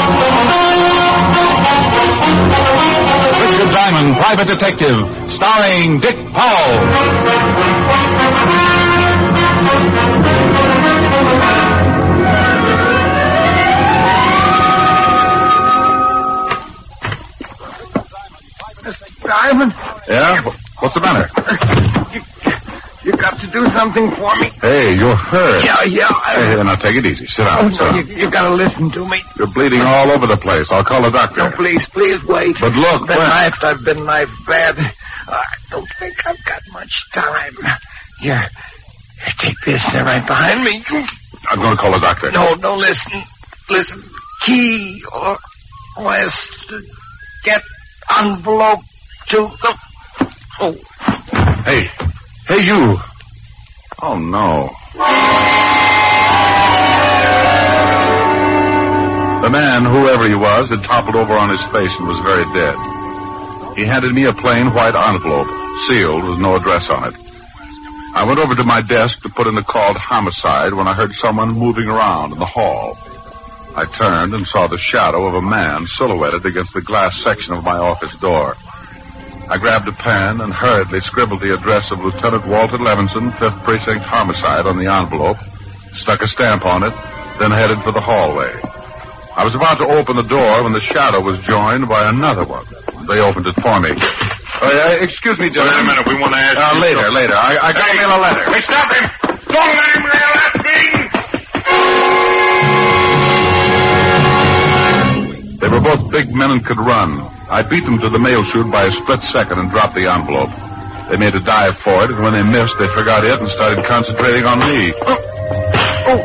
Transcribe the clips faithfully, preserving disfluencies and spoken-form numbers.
Richard Diamond, Private Detective, starring Dick Powell. Mister Diamond? Yeah? What's the matter? You, you got to do something for me. Hey, you're hurt. Yeah, yeah. I... Hey, now take it easy. Sit down. Oh, sit no, down. you, you got to listen to me. You're bleeding all over the place. I'll call a doctor. No, please, please wait. But look, I've been where- knifed. I've been knifed bad. I don't think I've got much time. Here, here, take this. They're right behind me. I'm going to call a doctor. No, no, listen. Listen. Key or west. Get envelope to the... Oh. Hey. Hey, you. Oh, no. The man, whoever he was, had toppled over on his face and was very dead. He handed me a plain white envelope, sealed with no address on it. I went over to my desk to put in the called homicide when I heard someone moving around in the hall. I turned and saw the shadow of a man silhouetted against the glass section of my office door. I grabbed a pen and hurriedly scribbled the address of Lieutenant Walter Levinson, fifth Precinct Homicide, on the envelope, stuck a stamp on it, then headed for the hallway. I was about to open the door when the shadow was joined by another one. They opened it for me. Uh, uh, excuse me, gentlemen. Wait a minute. We want to ask Uh, you later, something. later. I, I got Hey, mail a letter. Hey, stop him! Don't let him nail that thing! They were both big men and could run. I beat them to the mail chute by a split second and dropped the envelope. They made a dive for it, and when they missed, they forgot it and started concentrating on me. Oh. Oh.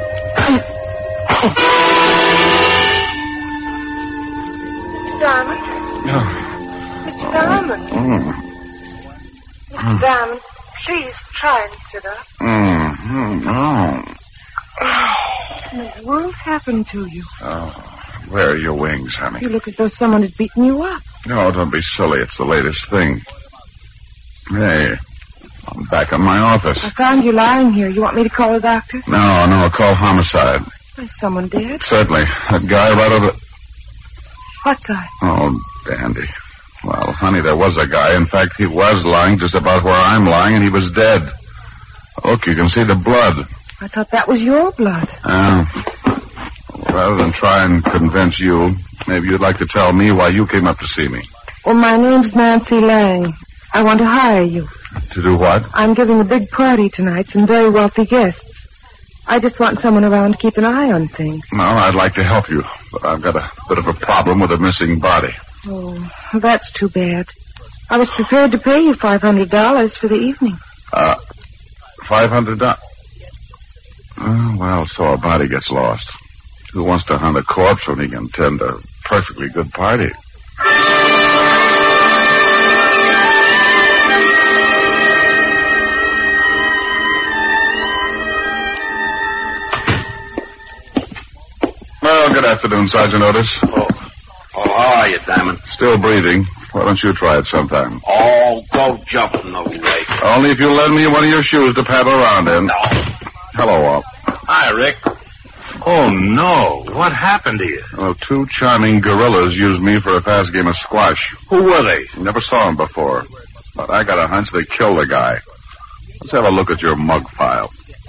Mister Diamond? Oh. Mister Diamond? Mm. Mister Diamond, please try and sit up. Mm. Mm. Oh. What in the world happened to you? Oh. Where are your wings, honey? You look as though someone had beaten you up. No, don't be silly. It's the latest thing. Hey, I'm back in my office. I found you lying here. You want me to call a doctor? No, no, call homicide. Is someone dead? Certainly. That guy right over... What guy? Oh, dandy. Well, honey, there was a guy. In fact, he was lying just about where I'm lying, and he was dead. Look, you can see the blood. I thought that was your blood. Uh, rather than try and convince you, maybe you'd like to tell me why you came up to see me. Well, my name's Nancy Lang. I want to hire you. To do what? I'm giving a big party tonight, some very wealthy guests. I just want someone around to keep an eye on things. No, I'd like to help you, but I've got a bit of a problem with a missing body. Oh, that's too bad. I was prepared to pay you five hundred dollars for the evening. Uh, five hundred dollars? Oh, well, so a body gets lost. Who wants to hunt a corpse when he can tend a perfectly good party? Well, good afternoon, Sergeant Otis. Oh, oh, how are you, Diamond? Still breathing. Why don't you try it sometime? Oh, go jumping no way. Only if you lend me one of your shoes to paddle around in. No. Hello, Walt. Hi, Rick. Oh, no. What happened to you? Well, two charming gorillas used me for a fast game of squash. Who were they? Never saw them before. But I got a hunch they killed the guy. Let's have a look at your mug file.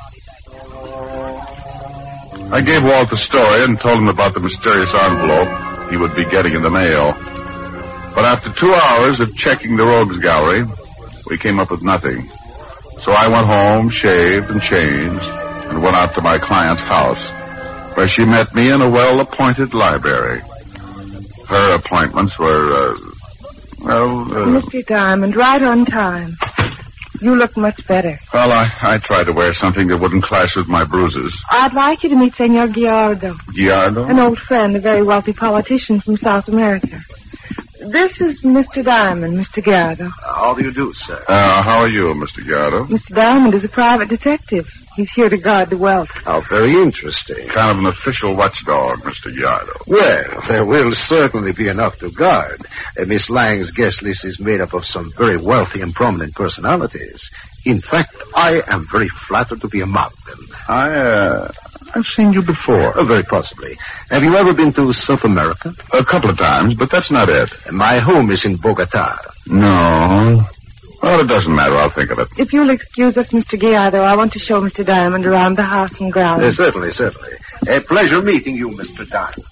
I gave Walt the story and told him about the mysterious envelope he would be getting in the mail. But after two hours of checking the rogues gallery, we came up with nothing. So I went home, shaved and changed, and went out to my client's house, where she met me in a well-appointed library. Her appointments were, uh, well... Uh, Mister Diamond, right on time. You look much better. well, I, I tried to wear something that wouldn't clash with my bruises. I'd like you to meet Senor Giardo, Giardo? an old friend, a very wealthy politician from South America. This is Mister Diamond, Mister Giardo. How do you do, sir? Uh, how are you, Mister Giardo? Mister Diamond is a private detective. He's here to guard the wealth. How very interesting. Kind of an official watchdog, Mister Giardo. Well, there will certainly be enough to guard. Uh, Miss Lang's guest list is made up of some very wealthy and prominent personalities. In fact, I am very flattered to be among them. I, uh, I've seen you before. Oh, very possibly. Have you ever been to South America? A couple of times, but that's not it. My home is in Bogota. No. Well, it doesn't matter. I'll think of it. If you'll excuse us, Mister Gallardo, I want to show Mister Diamond around the house and grounds. Uh, certainly, certainly. A pleasure meeting you, Mister Diamond.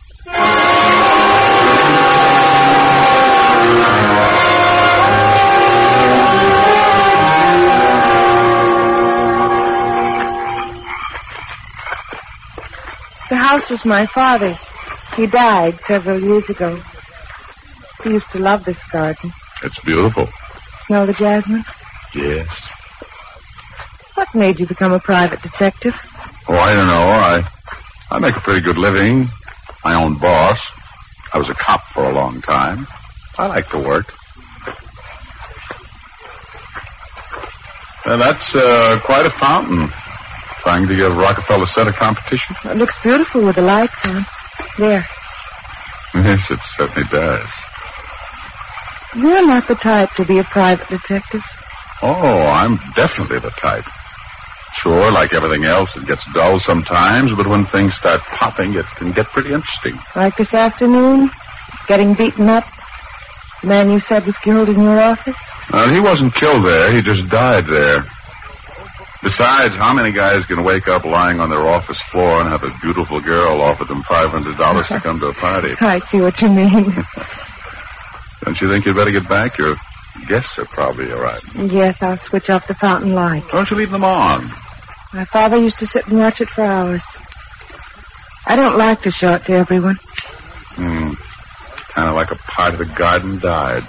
The house was my father's. He died several years ago. He used to love this garden. It's beautiful. Smell the jasmine? Yes. What made you become a private detective? Oh, I don't know. I I make a pretty good living. My own boss. I was a cop for a long time. I like to work. Well, that's uh, quite a fountain. Trying to give Rockefeller Center competition? It looks beautiful with the lights on. There. Yes, it certainly does. You're not the type to be a private detective. Oh, I'm definitely the type. Sure, like everything else, it gets dull sometimes, but when things start popping, it can get pretty interesting. Like this afternoon? Getting beaten up? The man you said was killed in your office? Well, he wasn't killed there. He just died there. Besides, how many guys can wake up lying on their office floor and have a beautiful girl offer them five hundred dollars to come to a party? I see what you mean. Don't you think you'd better get back? Your guests are probably arriving. Yes, I'll switch off the fountain light. Don't you leave them on? My father used to sit and watch it for hours. I don't like to show it to everyone. Hmm. Kind of like a part of the garden died.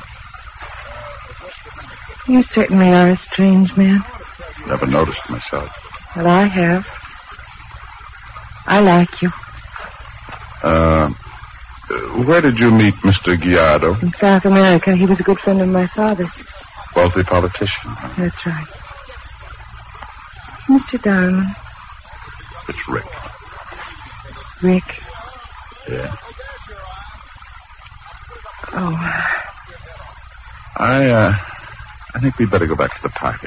You certainly are a strange man. Never noticed myself. Well, I have. I like you. Uh, where did you meet Mister Gallardo? In South America. He was a good friend of my father's. Wealthy politician. Huh? That's right. Mister Diamond. It's Rick. Rick. Yeah. Oh. I, uh, I think we'd better go back to the party.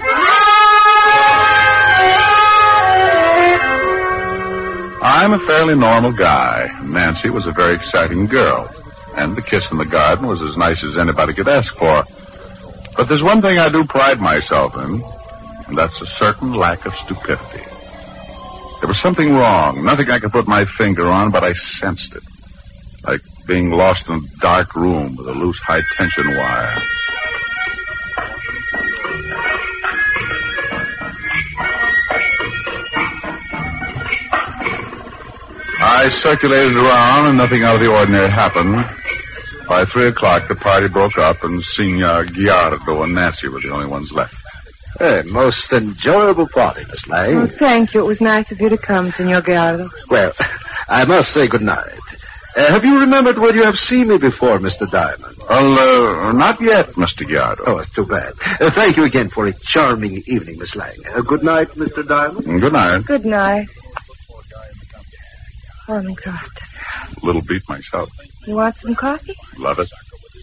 I'm a fairly normal guy. Nancy was a very exciting girl. And the kiss in the garden was as nice as anybody could ask for. But there's one thing I do pride myself in, and that's a certain lack of stupidity. There was something wrong, nothing I could put my finger on, but I sensed it. Like being lost in a dark room with a loose high-tension wire. I circulated around, and nothing out of the ordinary happened. By three o'clock, the party broke up, and Senor Gallardo and Nancy were the only ones left. A most enjoyable party, Miss Lang. Oh, thank you. It was nice of you to come, Senor Gallardo. Well, I must say good night. Uh, have you remembered where you have seen me before, Mister Diamond? Well, uh, not yet, Mister Gallardo. Oh, it's too bad. Uh, thank you again for a charming evening, Miss Lang. Uh, good night, Mister Diamond. Good night. Good night. Oh, I'm exhausted. A little beat myself. You want some coffee? Love it.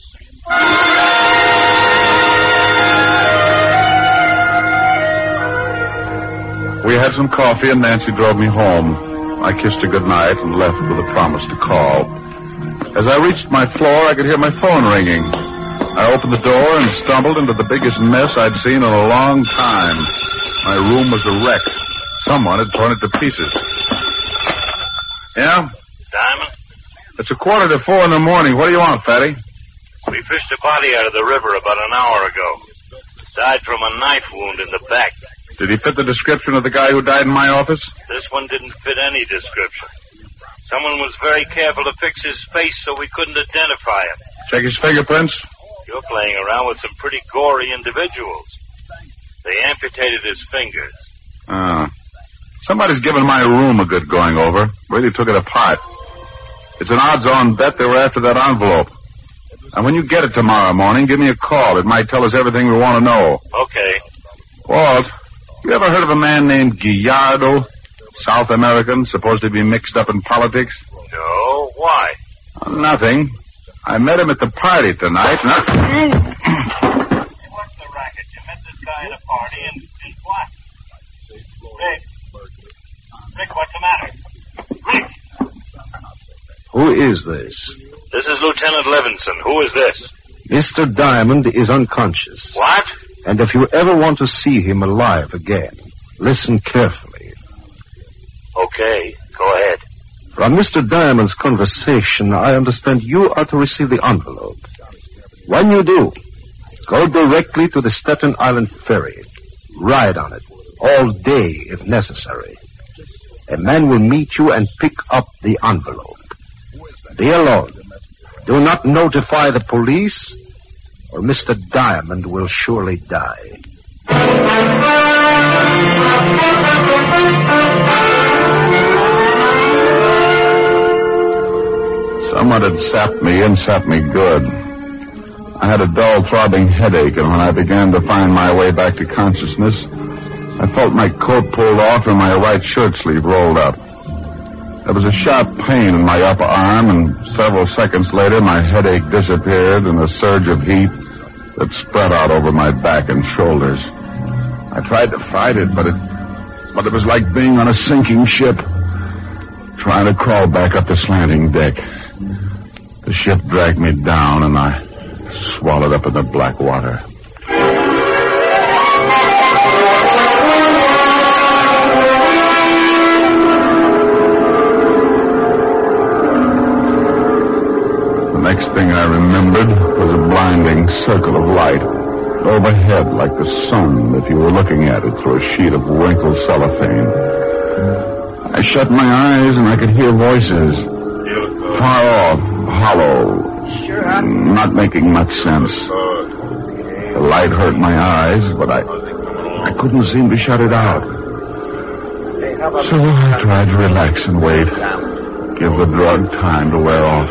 We had some coffee, and Nancy drove me home. I kissed her goodnight and left with a promise to call. As I reached my floor, I could hear my phone ringing. I opened the door and stumbled into the biggest mess I'd seen in a long time. My room was a wreck. Someone had torn it to pieces. Yeah? Diamond? It's a quarter to four in the morning. What do you want, Fatty? We fished a body out of the river about an hour ago. Died from a knife wound in the back. Did he fit the description of the guy who died in my office? This one didn't fit any description. Someone was very careful to fix his face so we couldn't identify him. Check his fingerprints? You're playing around with some pretty gory individuals. They amputated his fingers. Oh. Somebody's given my room a good going over. Really took it apart. It's an odds-on bet they were after that envelope. And when you get it tomorrow morning, give me a call. It might tell us everything we want to know. Okay. Walt, you ever heard of a man named Gallardo? South American, supposed to be mixed up in politics? No, why? Uh, nothing. I met him at the party tonight. And I... What's the racket? You met this guy at a party and did what? Rick. Rick, what's the matter? Who is this? This is Lieutenant Levinson. Who is this? Mister Diamond is unconscious. What? And if you ever want to see him alive again, listen carefully. Okay, go ahead. From Mister Diamond's conversation, I understand you are to receive the envelope. When you do, go directly to the Staten Island ferry. Ride on it, all day if necessary. A man will meet you and pick up the envelope. Be alone. Do not notify the police, or Mister Diamond will surely die. Someone had sapped me and sapped me good. I had a dull, throbbing headache, and when I began to find my way back to consciousness, I felt my coat pulled off and my right shirt sleeve rolled up. There was a sharp pain in my upper arm, and several seconds later, my headache disappeared in a surge of heat that spread out over my back and shoulders. I tried to fight it, but it, but it was like being on a sinking ship, trying to crawl back up the slanting deck. The ship dragged me down, and I swallowed up in the black water. The next thing I remembered was a blinding circle of light overhead like the sun if you were looking at it through a sheet of wrinkled cellophane. I shut my eyes and I could hear voices, far off, hollow, not making much sense. The light hurt my eyes, but I, I couldn't seem to shut it out. So I tried to relax and wait, give the drug time to wear off.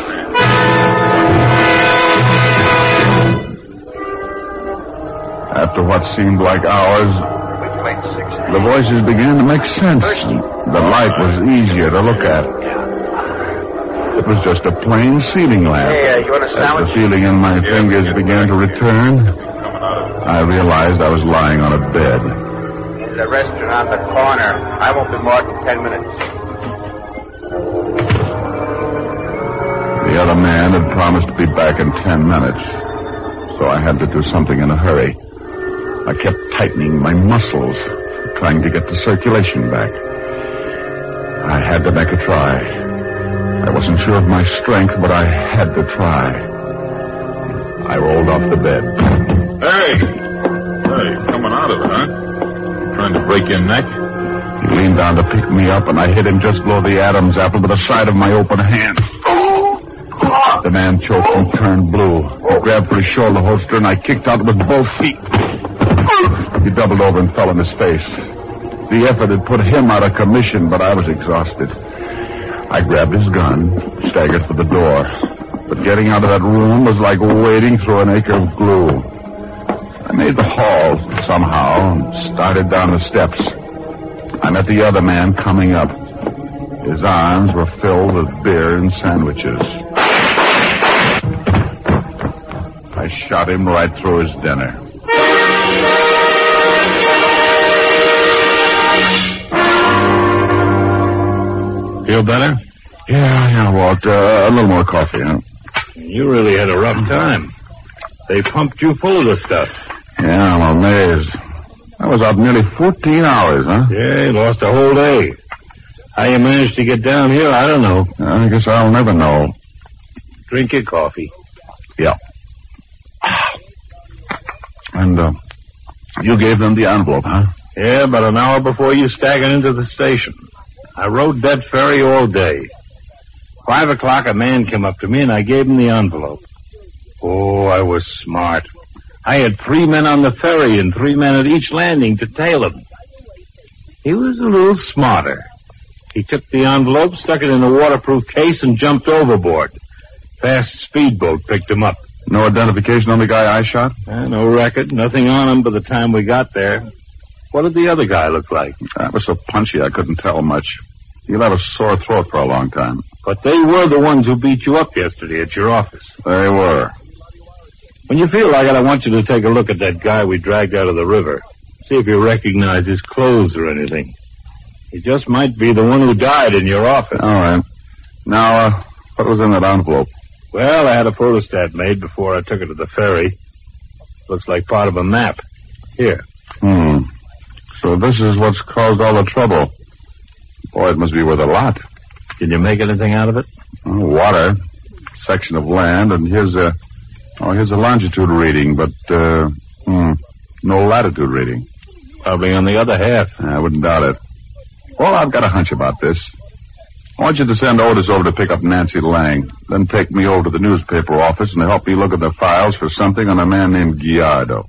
After what seemed like hours, the voices began to make sense. The light was easier to look at. It was just a plain ceiling lamp. Hey, uh, you want a sandwich? As the feeling in my fingers began to return, I realized I was lying on a bed. There's a restaurant on the corner. I won't be more than ten minutes. The other man had promised to be back in ten minutes, so I had to do something in a hurry. I kept tightening my muscles, trying to get the circulation back. I had to make a try. I wasn't sure of my strength, but I had to try. I rolled off the bed. Hey! Hey, coming out of it, huh? Trying to break your neck? He leaned down to pick me up, and I hit him just below the Adam's apple with the side of my open hand. The man choked and turned blue. He grabbed for his shoulder holster, and I kicked out with both feet. He doubled over and fell on his face. The effort had put him out of commission, but I was exhausted. I grabbed his gun, staggered for the door. But getting out of that room was like wading through an acre of glue. I made the hall somehow and started down the steps. I met the other man coming up. His arms were filled with beer and sandwiches. I shot him right through his dinner. Feel better? Yeah, yeah, Walt. Uh, a little more coffee, huh? You really had a rough time. They pumped you full of the stuff. Yeah, I'm amazed. I was out nearly fourteen hours, huh? Yeah, you lost a whole day. How you managed to get down here, I don't know. I guess I'll never know. Drink your coffee. Yeah. And, uh, you gave them the envelope, huh? Yeah, about an hour before you staggered into the station. I rode that ferry all day. Five o'clock, a man came up to me, and I gave him the envelope. Oh, I was smart. I had three men on the ferry and three men at each landing to tail him. He was a little smarter. He took the envelope, stuck it in a waterproof case, and jumped overboard. Fast speedboat picked him up. No identification on the guy I shot? Uh, no record, nothing on him by the time we got there. What did the other guy look like? I was so punchy I couldn't tell much. He'll have a sore throat for a long time. But they were the ones who beat you up yesterday at your office. They were. When you feel like it, I want you to take a look at that guy we dragged out of the river. See if you recognize his clothes or anything. He just might be the one who died in your office. All right. Now, uh, What was in that envelope? Well, I had a photostat made before I took it to the ferry. Looks like part of a map. Here. Hmm. So this is what's caused all the trouble. Boy, it must be worth a lot. Can you make anything out of it? Oh, water, section of land, and here's a, oh, here's a longitude reading, but, uh, hmm, no latitude reading. Probably on the other half. I wouldn't doubt it. Well, I've got a hunch about this. I want you to send Otis over to pick up Nancy Lang, then take me over to the newspaper office and help me look at the files for something on a man named Gallardo.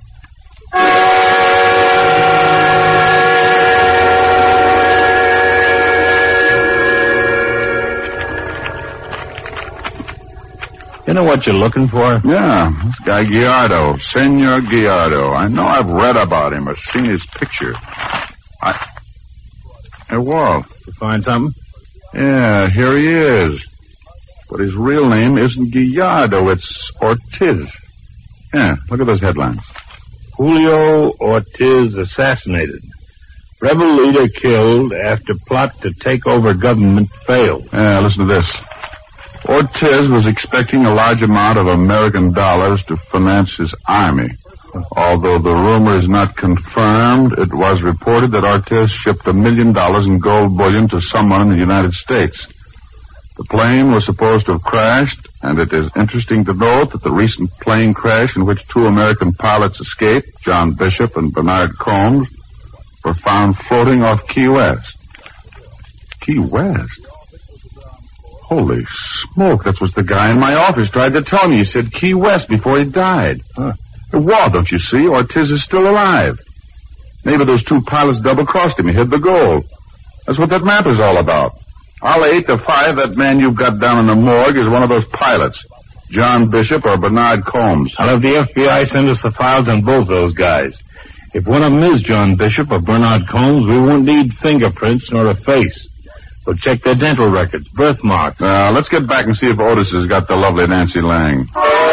You know what you're looking for? Yeah, this guy Gallardo, Senor Gallardo. I know I've read about him or seen his picture. I... Hey, Walt. You find something? Yeah, here he is. But his real name isn't Gallardo, it's Ortiz. Yeah, look at those headlines. Julio Ortiz assassinated. Rebel leader killed after plot to take over government failed. Yeah, listen to this. Ortiz was expecting a large amount of American dollars to finance his army. Although the rumor is not confirmed, it was reported that Ortiz shipped a million dollars in gold bullion to someone in the United States. The plane was supposed to have crashed, and it is interesting to note that the recent plane crash in which two American pilots escaped, John Bishop and Bernard Combs, were found floating off Key West. Key West? Holy smoke, that's what the guy in my office tried to tell me. He said Key West before he died. Huh. Walt, don't you see? Ortiz is still alive. Maybe those two pilots double-crossed him. He hid the gold. That's what that map is all about. I'll lay eight to five that man you've got down in the morgue is one of those pilots. John Bishop or Bernard Combs. I'll have the F B I send us the files on both those guys. If one of them is John Bishop or Bernard Combs, we won't need fingerprints nor a face. We'll check their dental records, birthmarks. Uh, let's get back and see if Otis has got the lovely Nancy Lang.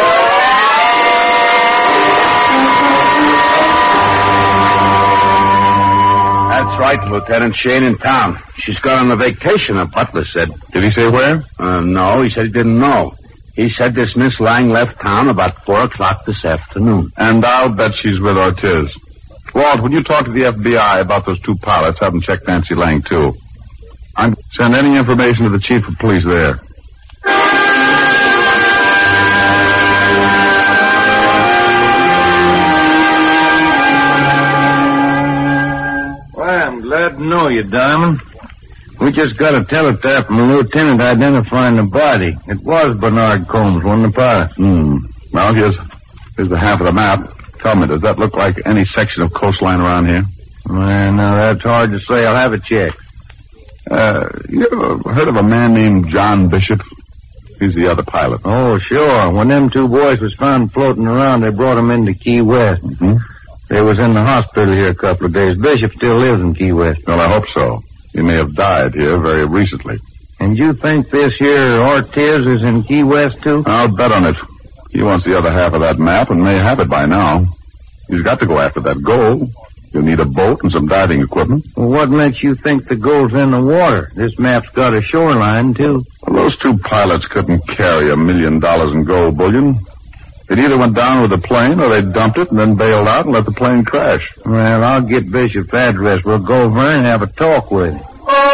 That's right, Lieutenant. She ain't in town. She's gone on a vacation, a butler said. Did he say where? Uh, no, he said he didn't know. He said this Miss Lang left town about four o'clock this afternoon. And I'll bet she's with Ortiz. Walt, when you talk to the F B I about those two pilots, have them check Nancy Lang, too. I'm send any information to the chief of police there. Well, I'm glad to know you, Diamond. We just got a teletype from a lieutenant identifying the body. It was Bernard Combs, one of the pilots. Hmm. Well, here's, here's the half of the map. Tell me, does that look like any section of coastline around here? Well, now, that's hard to say. I'll have it checked. Uh, you ever heard of a man named John Bishop? He's the other pilot. Oh, sure. When them two boys was found floating around, they brought them into Key West. Mm-hmm. They was in the hospital here a couple of days. Bishop still lives in Key West. Well, I hope so. He may have died here very recently. And you think this here Ortiz is in Key West, too? I'll bet on it. He wants the other half of that map and may have it by now. He's got to go after that gold. You'll need a boat and some diving equipment. Well, what makes you think the gold's in the water? This map's got a shoreline, too. Well, those two pilots couldn't carry a million dollars in gold bullion. It either went down with the plane or they dumped it and then bailed out and let the plane crash. Well, I'll get Bishop's address. We'll go over and have a talk with him.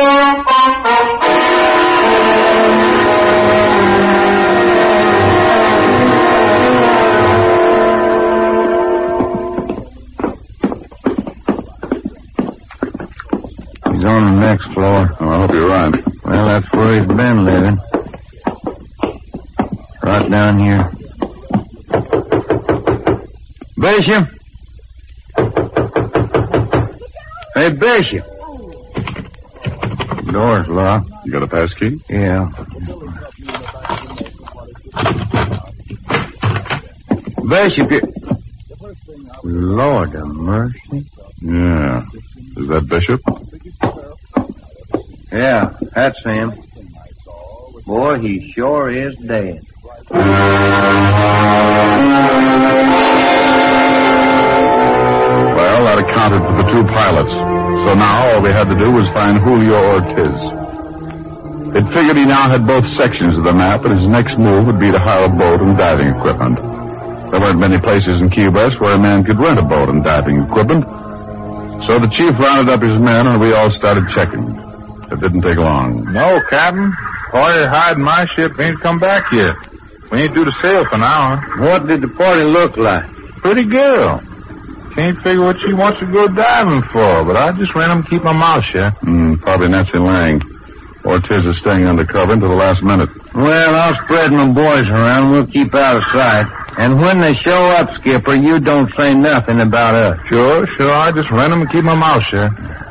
He's on the next floor. Oh, I hope you're right. Well, that's where he's been living. Right down here. Bishop? Hey, Bishop. The door's locked. You got a pass key? Yeah. Bishop, you... Lord of mercy. Yeah. Is that Bishop? Yeah, that's him. Boy, he sure is dead. Well, that accounted for the two pilots. So now all we had to do was find Julio Ortiz. It figured he now had both sections of the map, and his next move would be to hire a boat and diving equipment. There weren't many places in Key West where a man could rent a boat and diving equipment. So the chief rounded up his men, and we all started checking. It didn't take long. No, Captain. Party hiding my ship ain't come back yet. We ain't due to sail for now. What did the party look like? Pretty girl. Can't figure what she wants to go diving for, but I just ran him to keep my mouth shut. Mm, probably Nancy Lang. Ortiz is staying undercover until the last minute. Well, I'll spread my boys around. We'll keep out of sight. And when they show up, Skipper, you don't say nothing about us. Sure, sure. I just ran him to keep my mouth shut.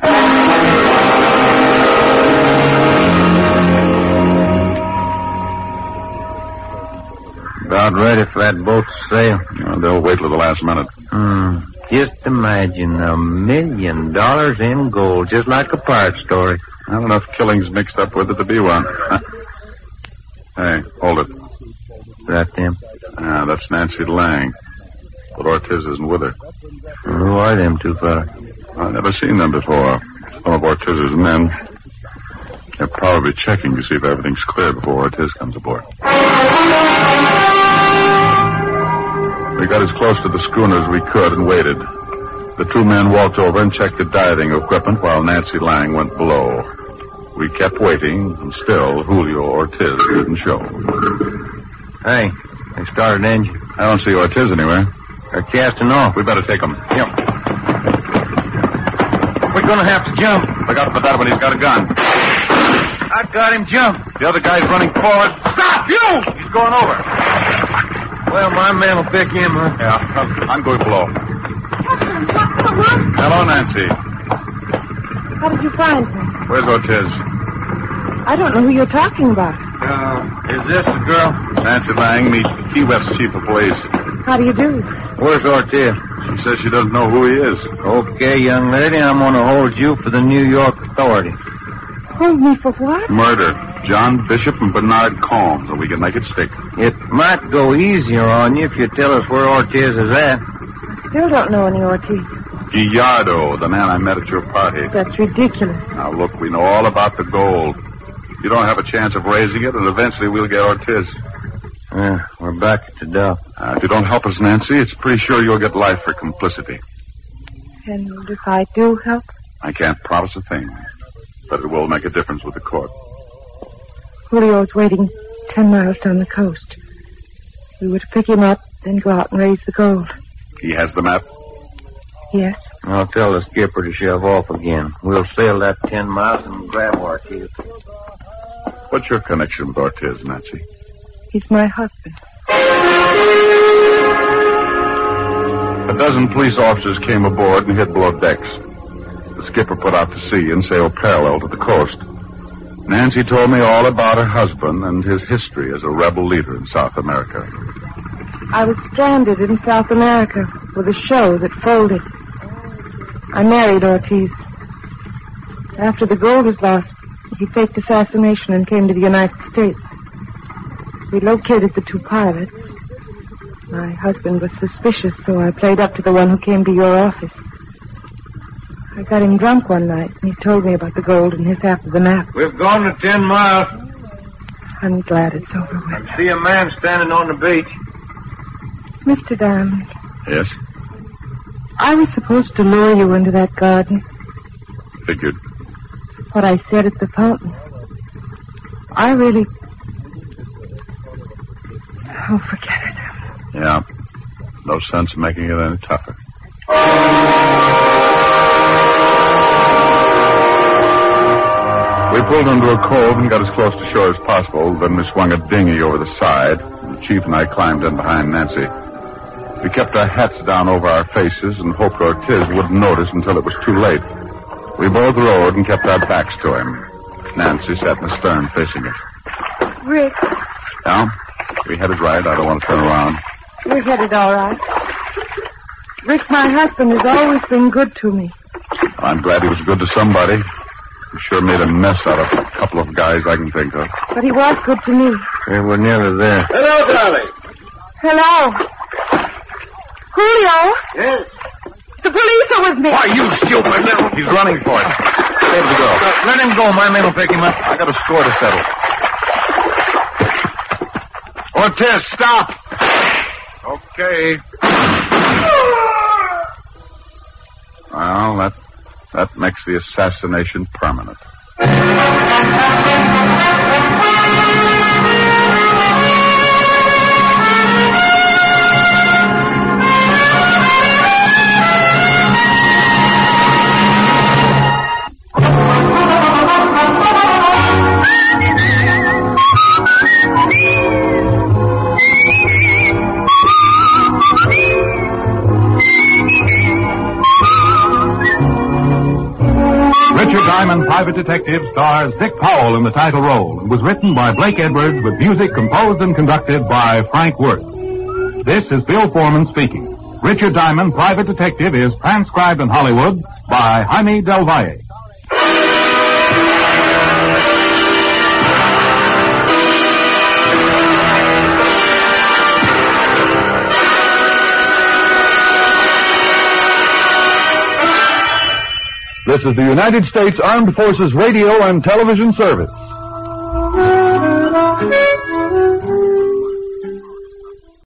About ready for that boat to sail. Uh, they'll wait till the last minute. Hmm. Just imagine a million dollars in gold, just like a pirate story. Not enough killings mixed up with it to be one. Hey, hold it. Is that them? Ah, that's Nancy Lang. But Ortiz isn't with her. Who are them two fellas? I've never seen them before. Some of Ortiz's men. They're probably checking to see if everything's clear before Ortiz comes aboard. We got as close to the schooner as we could and waited. The two men walked over and checked the diving equipment while Nancy Lang went below. We kept waiting, and still Julio Ortiz didn't show. Hey, they started an engine. I don't see Ortiz anywhere. They're casting off. We better take him. Yep. We're gonna have to jump. Look out for that one. He's got a gun. I got him jumped. The other guy's running forward. Stop, you! He's going over. Well, my man will pick him, huh? Yeah, I'm, I'm going below. Hello, Nancy. How did you find me? Where's Ortiz? I don't know who you're talking about. Uh, is this the girl? Nancy Lang, meet Key West Chief of Police. How do you do? Where's Ortiz? She says she doesn't know who he is. Okay, young lady, I'm going to hold you for the New York authority. Hold me for what? Murder. John Bishop and Bernard Combs, and we can make it stick. It might go easier on you if you tell us where Ortiz is at. Still don't know any Ortiz. Gallardo, the man I met at your party. That's ridiculous. Now, look, we know all about the gold. You don't have a chance of raising it, and eventually we'll get Ortiz. Yeah, we're back at the dock. Uh, if you don't help us, Nancy, it's pretty sure you'll get life for complicity. And if I do help? I can't promise a thing, but it will make a difference with the court. Julio's waiting ten miles down the coast. We were to pick him up, then go out and raise the gold. He has the map? Yes. I'll tell the skipper to shove off again. We'll sail that ten miles and grab Ortiz. What's your connection with Ortiz, Nancy? He's my husband. A dozen police officers came aboard and hid below decks. The skipper put out to sea and sailed parallel to the coast. Nancy told me all about her husband and his history as a rebel leader in South America. I was stranded in South America with a show that folded. I married Ortiz. After the gold was lost, he faked assassination and came to the United States. We located the two pilots. My husband was suspicious, so I played up to the one who came to your office. I got him drunk one night, and he told me about the gold in his half of the map. We've gone to ten miles. I'm glad it's over with. I see a man standing on the beach. Mister Diamond. Yes? I was supposed to lure you into that garden. Figured. What I said at the fountain. I really... Oh, forget it. Yeah. No sense making it any tougher. We pulled into a cove and got as close to shore as possible. Then we swung a dinghy over the side. The chief and I climbed in behind Nancy. We kept our hats down over our faces and hoped Ortiz wouldn't notice until it was too late. We both rowed and kept our backs to him. Nancy sat in the stern facing us. Rick, Yeah? We headed right. I don't want to turn around. we're headed all right. Rick, my husband has always been good to me. I'm glad he was good to somebody. He sure made a mess out of a couple of guys I can think of. But he was good to me. Hey, we're nearly there. Hello, darling. Hello. Julio, Yes? the police are with me. Why, you stupid little... He's running for it. able to go. Let him go. My men will pick him up. I got a score to settle. Ortiz, stop! Okay. Well, that, that makes the assassination permanent. Richard Diamond, Private Detective, stars Dick Powell in the title role and was written by Blake Edwards with music composed and conducted by Frank Worth. This is Bill Foreman speaking. Richard Diamond, Private Detective is transcribed in Hollywood by Jaime Del Valle. This is the United States Armed Forces Radio and Television Service.